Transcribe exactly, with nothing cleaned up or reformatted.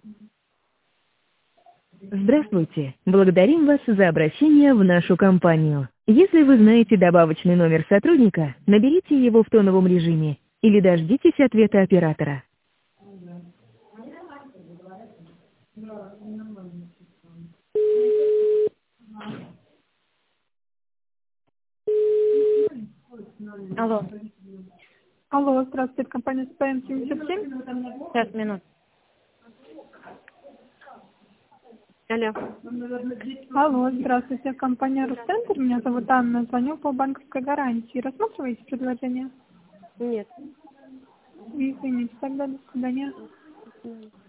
Здравствуйте! Благодарим вас за обращение в нашу компанию. Если вы знаете добавочный номер сотрудника, наберите его в тоновом режиме или дождитесь ответа оператора. Алло, Алло, здравствуйте, компания СПМ семьдесят семь. пять минут. Алло. Алло, здравствуйте, компания Русцентр. Меня зовут Анна, звоню по банковской гарантии. Рассматриваете предложение? Нет. Извините, тогда до свидания.